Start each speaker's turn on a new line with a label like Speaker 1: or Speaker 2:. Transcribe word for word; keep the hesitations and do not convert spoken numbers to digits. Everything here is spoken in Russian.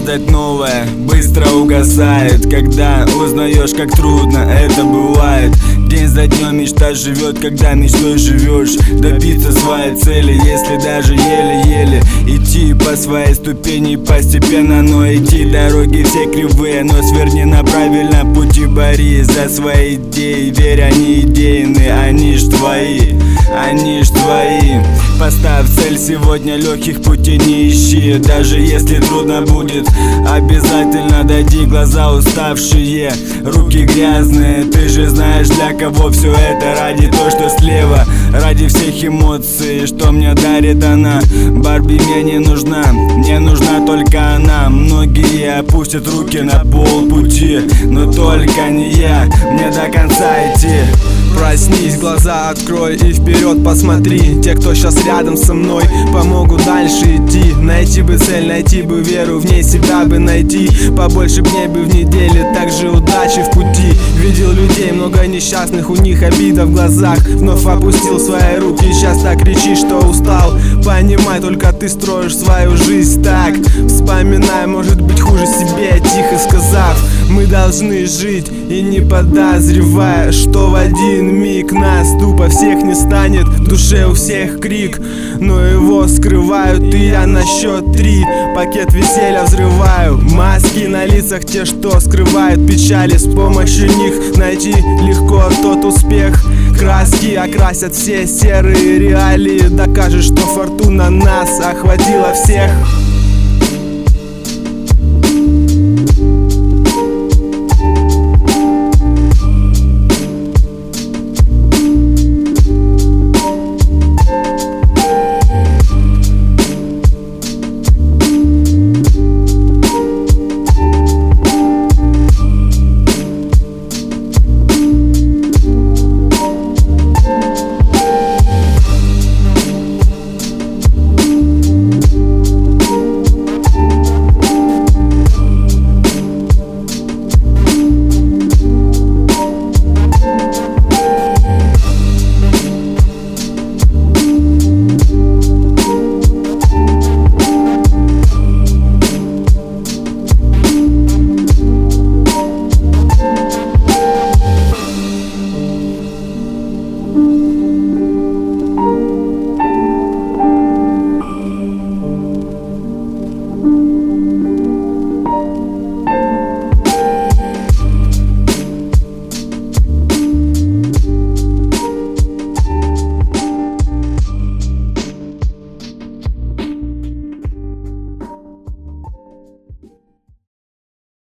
Speaker 1: Ждать новое быстро угасает, когда узнаешь, как трудно это бывает. День за днем мечта живет, когда мечтой живешь. Добиться своей цели, если даже еле-еле. Идти по своей ступени постепенно, но идти дороги все кривые. Но сверни на правильном пути, борись за свои идеи. Верь, они идейные, они ж твои, они ж твои. Поставь цель сегодня, легких путей не ищи. Даже если трудно будет, обязательно дойди. Глаза уставшие, руки грязные. Ты же знаешь, для кого все это. Ради то, что слева, ради всех эмоций, что мне дарит она. Барби мне не нужна, мне нужна только она. Многие опустят руки на полпути, но только не я, мне до конца идти.
Speaker 2: Проснись, глаза открой и вперед посмотри. Те, кто сейчас рядом со мной, помогут дальше идти. Найти бы цель, найти бы веру, в ней себя бы найти. Побольше дней бы в неделе, также удачи в пути. Видел людей, много несчастных, у них обида в глазах. Вновь опустил свои руки, сейчас так кричишь, что устал. Понимай, только ты строишь свою жизнь так. Вспоминай, может быть хуже себе, тихо сказав. Мы должны жить и не подозревая, что в один миг нас тупо всех не станет. В душе у всех крик, но его скрывают. И я на счет три пакет веселья взрываю. Маски на лицах те, что скрывают печали. С помощью них найти легко тот успех. Краски окрасят все серые реалии. Докажешь, что фортуна нас охватила всех.